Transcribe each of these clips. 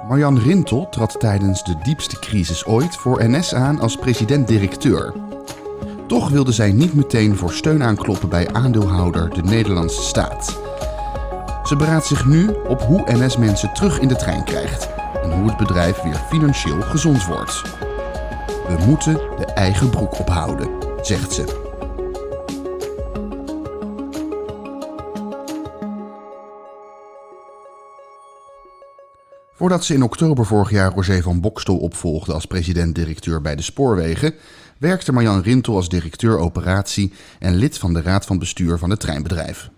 Marjan Rintel trad tijdens de diepste crisis ooit voor NS aan als president-directeur. Toch wilde zij niet meteen voor steun aankloppen bij aandeelhouder de Nederlandse staat. Ze beraadt zich nu op hoe NS mensen terug in de trein krijgt en hoe het bedrijf weer financieel gezond wordt. We moeten de eigen broek ophouden, zegt ze. Voordat ze in oktober vorig jaar Roger van Boxtel opvolgde als president-directeur bij de Spoorwegen, werkte Marjan Rintel als directeur operatie en lid van de raad van bestuur van het treinbedrijf.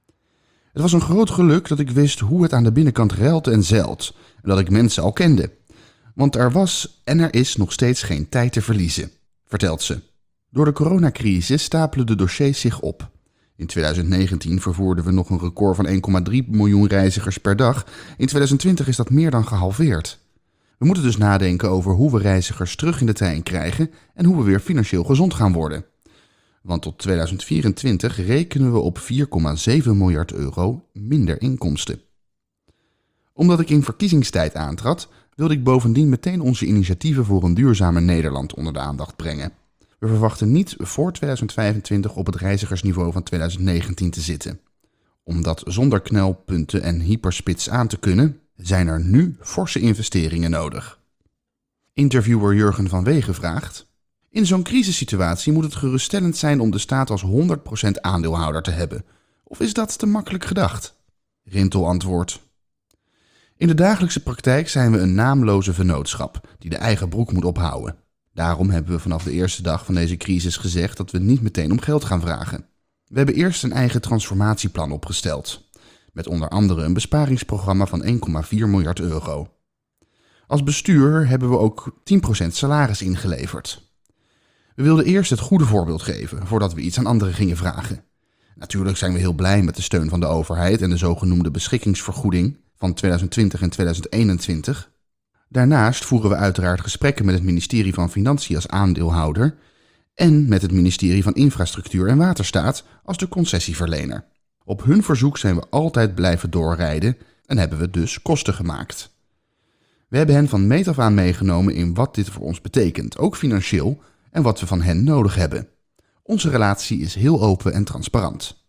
Het was een groot geluk dat ik wist hoe het aan de binnenkant ruilt en zeilt en dat ik mensen al kende. Want er was en er is nog steeds geen tijd te verliezen, vertelt ze. Door de coronacrisis stapelen de dossiers zich op. In 2019 vervoerden we nog een record van 1,3 miljoen reizigers per dag. In 2020 is dat meer dan gehalveerd. We moeten dus nadenken over hoe we reizigers terug in de trein krijgen en hoe we weer financieel gezond gaan worden. Want tot 2024 rekenen we op 4,7 miljard euro minder inkomsten. Omdat ik in verkiezingstijd aantrad, wilde ik bovendien meteen onze initiatieven voor een duurzamer Nederland onder de aandacht brengen. We verwachten niet voor 2025 op het reizigersniveau van 2019 te zitten. Om dat zonder knelpunten en hyperspits aan te kunnen, zijn er nu forse investeringen nodig. Interviewer Jurgen van Wegen vraagt: in zo'n crisissituatie moet het geruststellend zijn om de staat als 100% aandeelhouder te hebben. Of is dat te makkelijk gedacht? Rintel antwoordt: in de dagelijkse praktijk zijn we een naamloze vennootschap die de eigen broek moet ophouden. Daarom hebben we vanaf de eerste dag van deze crisis gezegd dat we niet meteen om geld gaan vragen. We hebben eerst een eigen transformatieplan opgesteld, met onder andere een besparingsprogramma van 1,4 miljard euro. Als bestuur hebben we ook 10% salaris ingeleverd. We wilden eerst het goede voorbeeld geven, voordat we iets aan anderen gingen vragen. Natuurlijk zijn we heel blij met de steun van de overheid en de zogenoemde beschikkingsvergoeding van 2020 en 2021... Daarnaast voeren we uiteraard gesprekken met het ministerie van Financiën als aandeelhouder en met het ministerie van Infrastructuur en Waterstaat als de concessieverlener. Op hun verzoek zijn we altijd blijven doorrijden en hebben we dus kosten gemaakt. We hebben hen van meet af aan meegenomen in wat dit voor ons betekent, ook financieel, en wat we van hen nodig hebben. Onze relatie is heel open en transparant.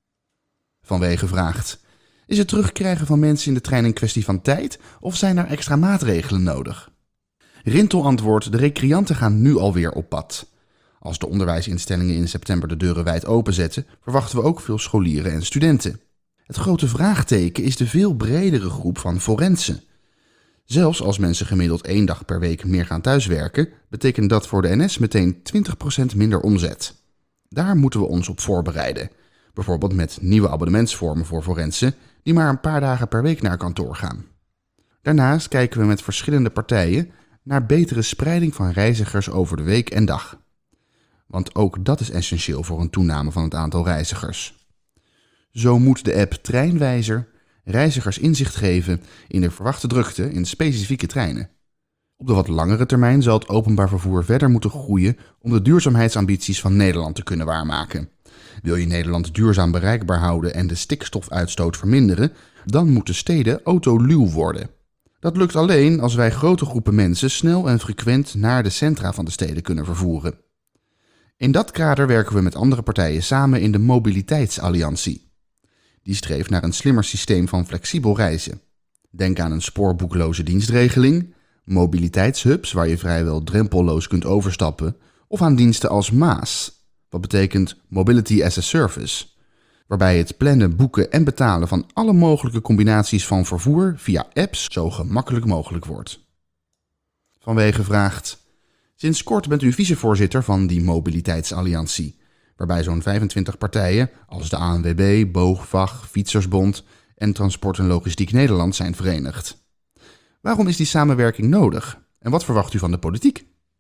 Van Wegen vraagt: is het terugkrijgen van mensen in de trein een kwestie van tijd of zijn er extra maatregelen nodig? Rintel antwoordt: de recreanten gaan nu alweer op pad. Als de onderwijsinstellingen in september de deuren wijd openzetten, verwachten we ook veel scholieren en studenten. Het grote vraagteken is de veel bredere groep van forensen. Zelfs als mensen gemiddeld 1 dag per week meer gaan thuiswerken, betekent dat voor de NS meteen 20% minder omzet. Daar moeten we ons op voorbereiden. Bijvoorbeeld met nieuwe abonnementsvormen voor forensen die maar een paar dagen per week naar kantoor gaan. Daarnaast kijken we met verschillende partijen naar betere spreiding van reizigers over de week en dag. Want ook dat is essentieel voor een toename van het aantal reizigers. Zo moet de app Treinwijzer reizigers inzicht geven in de verwachte drukte in specifieke treinen. Op de wat langere termijn zal het openbaar vervoer verder moeten groeien om de duurzaamheidsambities van Nederland te kunnen waarmaken. Wil je Nederland duurzaam bereikbaar houden en de stikstofuitstoot verminderen, dan moeten steden autoluw worden. Dat lukt alleen als wij grote groepen mensen snel en frequent naar de centra van de steden kunnen vervoeren. In dat kader werken we met andere partijen samen in de Mobiliteitsalliantie. Die streeft naar een slimmer systeem van flexibel reizen. Denk aan een spoorboekloze dienstregeling, mobiliteitshubs waar je vrijwel drempelloos kunt overstappen, of aan diensten als MaaS. Wat betekent Mobility as a Service, waarbij het plannen, boeken en betalen van alle mogelijke combinaties van vervoer via apps zo gemakkelijk mogelijk wordt. Van Wegen vraagt: sinds kort bent u vicevoorzitter van die Mobiliteitsalliantie, waarbij zo'n 25 partijen als de ANWB, BOVAG, Fietsersbond en Transport en Logistiek Nederland zijn verenigd. Waarom is die samenwerking nodig en wat verwacht u van de politiek?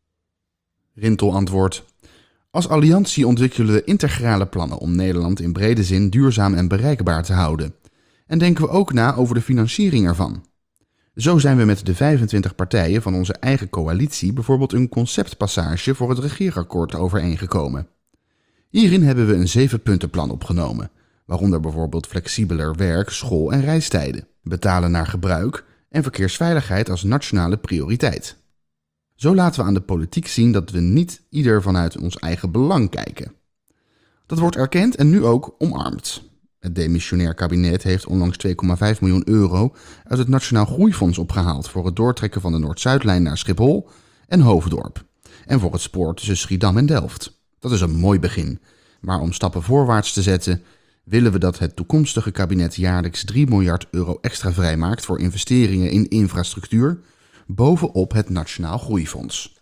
Rintel antwoordt: als alliantie ontwikkelen we integrale plannen om Nederland in brede zin duurzaam en bereikbaar te houden. En denken we ook na over de financiering ervan. Zo zijn we met de 25 partijen van onze eigen coalitie bijvoorbeeld een conceptpassage voor het regeerakkoord overeengekomen. Hierin hebben we een 7-puntenplan opgenomen, waaronder bijvoorbeeld flexibeler werk, school en reistijden, betalen naar gebruik en verkeersveiligheid als nationale prioriteit. Zo laten we aan de politiek zien dat we niet ieder vanuit ons eigen belang kijken. Dat wordt erkend en nu ook omarmd. Het demissionair kabinet heeft onlangs €2,5 miljoen uit het Nationaal Groeifonds opgehaald voor het doortrekken van de Noord-Zuidlijn naar Schiphol en Hoofddorp. En voor het spoor tussen Schiedam en Delft. Dat is een mooi begin. Maar om stappen voorwaarts te zetten, willen we dat het toekomstige kabinet jaarlijks €3 miljard extra vrijmaakt voor investeringen in infrastructuur, bovenop het Nationaal Groeifonds.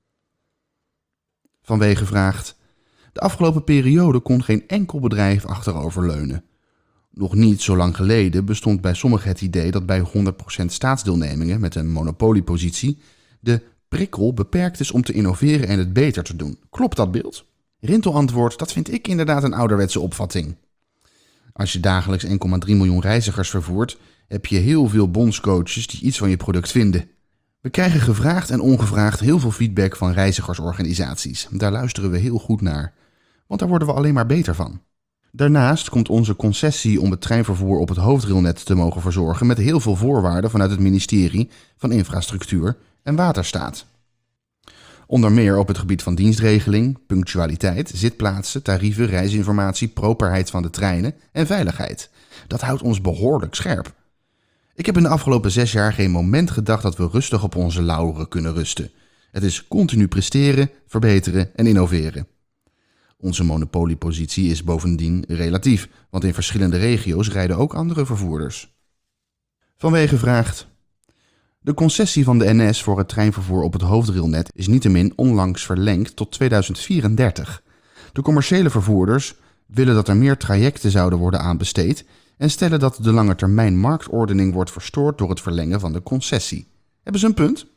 Van Wegen vraagt: de afgelopen periode kon geen enkel bedrijf achteroverleunen. Nog niet zo lang geleden bestond bij sommigen het idee dat bij 100% staatsdeelnemingen met een monopoliepositie de prikkel beperkt is om te innoveren en het beter te doen. Klopt dat beeld? Rintel antwoordt: dat vind ik inderdaad een ouderwetse opvatting. Als je dagelijks 1,3 miljoen reizigers vervoert, heb je heel veel bondscoaches die iets van je product vinden. We krijgen gevraagd en ongevraagd heel veel feedback van reizigersorganisaties. Daar luisteren we heel goed naar, want daar worden we alleen maar beter van. Daarnaast komt onze concessie om het treinvervoer op het hoofdrailnet te mogen verzorgen met heel veel voorwaarden vanuit het ministerie van Infrastructuur en Waterstaat. Onder meer op het gebied van dienstregeling, punctualiteit, zitplaatsen, tarieven, reisinformatie, properheid van de treinen en veiligheid. Dat houdt ons behoorlijk scherp. Ik heb in de afgelopen 6 jaar geen moment gedacht dat we rustig op onze lauweren kunnen rusten. Het is continu presteren, verbeteren en innoveren. Onze monopoliepositie is bovendien relatief, want in verschillende regio's rijden ook andere vervoerders. Van Wegen vraagt: de concessie van de NS voor het treinvervoer op het hoofdrailnet is niettemin onlangs verlengd tot 2034. De commerciële vervoerders willen dat er meer trajecten zouden worden aanbesteed en stellen dat de langetermijn marktordening wordt verstoord door het verlengen van de concessie. Hebben ze een punt?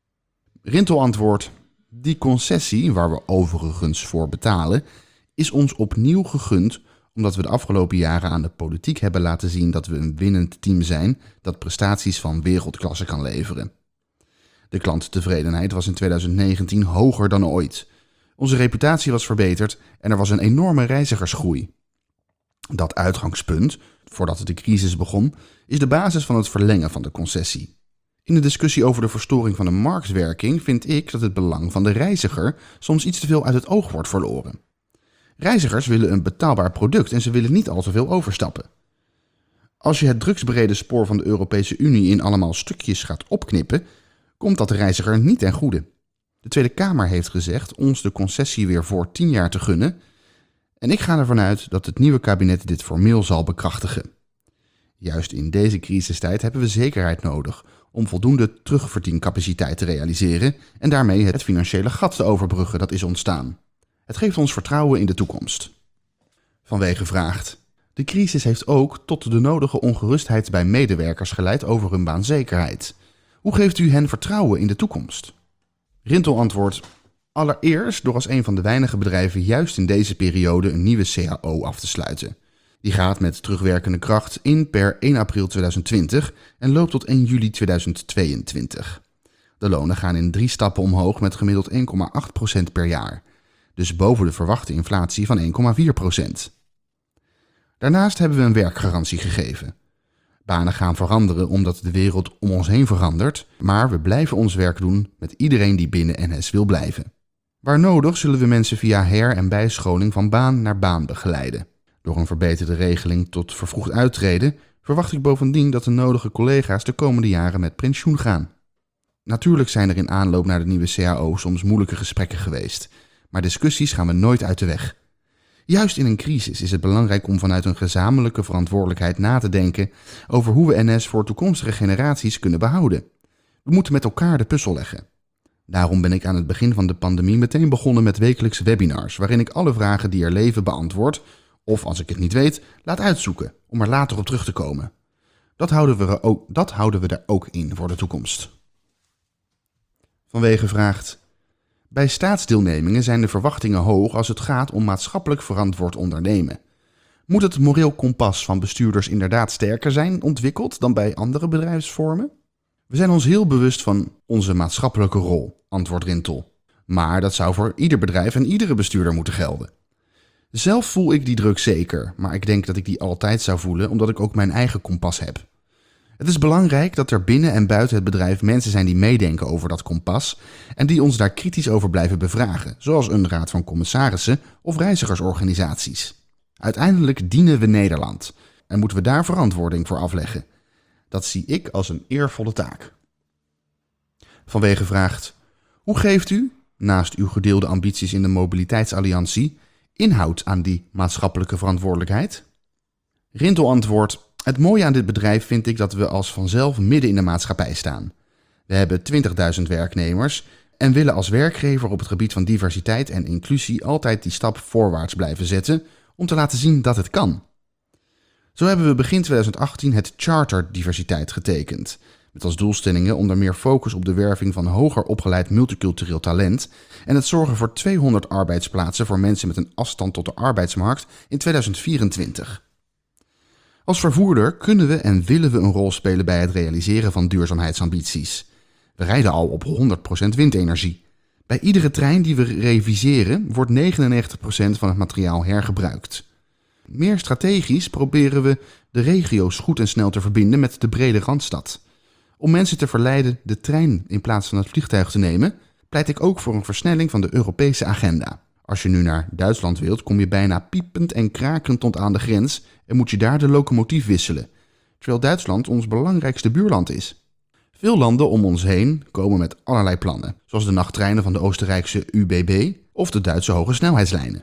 Rintel antwoordt: die concessie, waar we overigens voor betalen, is ons opnieuw gegund omdat we de afgelopen jaren aan de politiek hebben laten zien dat we een winnend team zijn dat prestaties van wereldklasse kan leveren. De klanttevredenheid was in 2019 hoger dan ooit. Onze reputatie was verbeterd en er was een enorme reizigersgroei. Dat uitgangspunt, voordat de crisis begon, is de basis van het verlengen van de concessie. In de discussie over de verstoring van de marktwerking vind ik dat het belang van de reiziger soms iets te veel uit het oog wordt verloren. Reizigers willen een betaalbaar product en ze willen niet al te veel overstappen. Als je het drugsbereden spoor van de Europese Unie in allemaal stukjes gaat opknippen, komt dat de reiziger niet ten goede. De Tweede Kamer heeft gezegd ons de concessie weer voor 10 jaar te gunnen en ik ga ervan uit dat het nieuwe kabinet dit formeel zal bekrachtigen. Juist in deze crisistijd hebben we zekerheid nodig om voldoende terugverdiencapaciteit te realiseren en daarmee het financiële gat te overbruggen dat is ontstaan. Het geeft ons vertrouwen in de toekomst. Van Wegen vraagt: de crisis heeft ook tot de nodige ongerustheid bij medewerkers geleid over hun baanzekerheid. Hoe geeft u hen vertrouwen in de toekomst? Rintel antwoordt: allereerst door als een van de weinige bedrijven juist in deze periode een nieuwe CAO af te sluiten. Die gaat met terugwerkende kracht in per 1 april 2020 en loopt tot 1 juli 2022. De lonen gaan in 3 stappen omhoog met gemiddeld 1,8% per jaar. Dus boven de verwachte inflatie van 1,4%. Daarnaast hebben we een werkgarantie gegeven. Banen gaan veranderen omdat de wereld om ons heen verandert, maar we blijven ons werk doen met iedereen die binnen NS wil blijven. Waar nodig zullen we mensen via her- en bijscholing van baan naar baan begeleiden. Door een verbeterde regeling tot vervroegd uittreden verwacht ik bovendien dat de nodige collega's de komende jaren met pensioen gaan. Natuurlijk zijn er in aanloop naar de nieuwe CAO soms moeilijke gesprekken geweest, maar discussies gaan we nooit uit de weg. Juist in een crisis is het belangrijk om vanuit een gezamenlijke verantwoordelijkheid na te denken over hoe we NS voor toekomstige generaties kunnen behouden. We moeten met elkaar de puzzel leggen. Daarom ben ik aan het begin van de pandemie meteen begonnen met wekelijkse webinars, waarin ik alle vragen die er leven beantwoord, of als ik het niet weet, laat uitzoeken om er later op terug te komen. Dat houden we er ook in voor de toekomst. Van Wegen vraagt: bij staatsdeelnemingen zijn de verwachtingen hoog als het gaat om maatschappelijk verantwoord ondernemen. Moet het moreel kompas van bestuurders inderdaad sterker zijn ontwikkeld dan bij andere bedrijfsvormen? We zijn ons heel bewust van onze maatschappelijke rol, antwoordt Rintel. Maar dat zou voor ieder bedrijf en iedere bestuurder moeten gelden. Zelf voel ik die druk zeker, maar ik denk dat ik die altijd zou voelen omdat ik ook mijn eigen kompas heb. Het is belangrijk dat er binnen en buiten het bedrijf mensen zijn die meedenken over dat kompas en die ons daar kritisch over blijven bevragen, zoals een raad van commissarissen of reizigersorganisaties. Uiteindelijk dienen we Nederland en moeten we daar verantwoording voor afleggen. Dat zie ik als een eervolle taak. Van Wegen vraagt: hoe geeft u, naast uw gedeelde ambities in de mobiliteitsalliantie, inhoud aan die maatschappelijke verantwoordelijkheid? Rintel antwoordt: het mooie aan dit bedrijf vind ik dat we als vanzelf midden in de maatschappij staan. We hebben 20.000 werknemers en willen als werkgever op het gebied van diversiteit en inclusie altijd die stap voorwaarts blijven zetten om te laten zien dat het kan. Zo hebben we begin 2018 het Charter Diversiteit getekend, met als doelstellingen onder meer focus op de werving van hoger opgeleid multicultureel talent en het zorgen voor 200 arbeidsplaatsen voor mensen met een afstand tot de arbeidsmarkt in 2024. Als vervoerder kunnen we en willen we een rol spelen bij het realiseren van duurzaamheidsambities. We rijden al op 100% windenergie. Bij iedere trein die we reviseren wordt 99% van het materiaal hergebruikt. Meer strategisch proberen we de regio's goed en snel te verbinden met de brede Randstad. Om mensen te verleiden de trein in plaats van het vliegtuig te nemen, pleit ik ook voor een versnelling van de Europese agenda. Als je nu naar Duitsland wilt, kom je bijna piepend en krakend tot aan de grens en moet je daar de locomotief wisselen, terwijl Duitsland ons belangrijkste buurland is. Veel landen om ons heen komen met allerlei plannen, zoals de nachttreinen van de Oostenrijkse ÖBB of de Duitse hoge snelheidslijnen.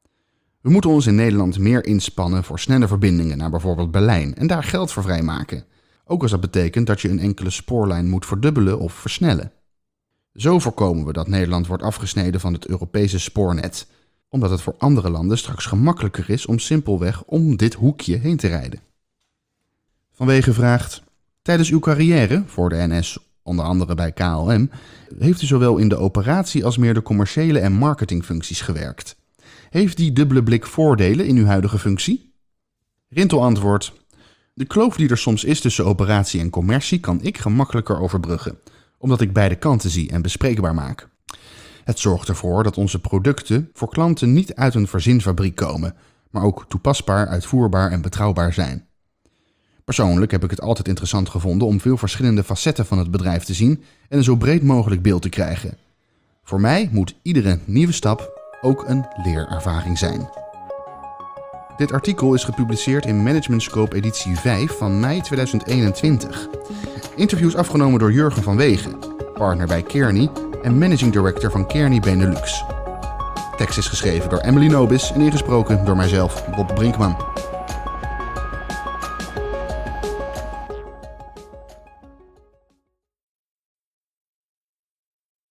We moeten ons in Nederland meer inspannen voor snelle verbindingen naar bijvoorbeeld Berlijn en daar geld voor vrijmaken, ook als dat betekent dat je een enkele spoorlijn moet verdubbelen of versnellen. Zo voorkomen we dat Nederland wordt afgesneden van het Europese spoornet, omdat het voor andere landen straks gemakkelijker is om simpelweg om dit hoekje heen te rijden. Van Wegen vraagt: tijdens uw carrière voor de NS, onder andere bij KLM, heeft u zowel in de operatie als meer de commerciële en marketingfuncties gewerkt. Heeft die dubbele blik voordelen in uw huidige functie? Rintel antwoordt: de kloof die er soms is tussen operatie en commercie kan ik gemakkelijker overbruggen, omdat ik beide kanten zie en bespreekbaar maak. Het zorgt ervoor dat onze producten voor klanten niet uit een verzinfabriek komen, maar ook toepasbaar, uitvoerbaar en betrouwbaar zijn. Persoonlijk heb ik het altijd interessant gevonden om veel verschillende facetten van het bedrijf te zien en een zo breed mogelijk beeld te krijgen. Voor mij moet iedere nieuwe stap ook een leerervaring zijn. Dit artikel is gepubliceerd in Management Scope editie 5 van mei 2021. Interviews afgenomen door Jurgen van Wegen, partner bij Kearney en managing director van Kearney Benelux. Tekst is geschreven door Emily Nobis en ingesproken door mijzelf, Bob Brinkman.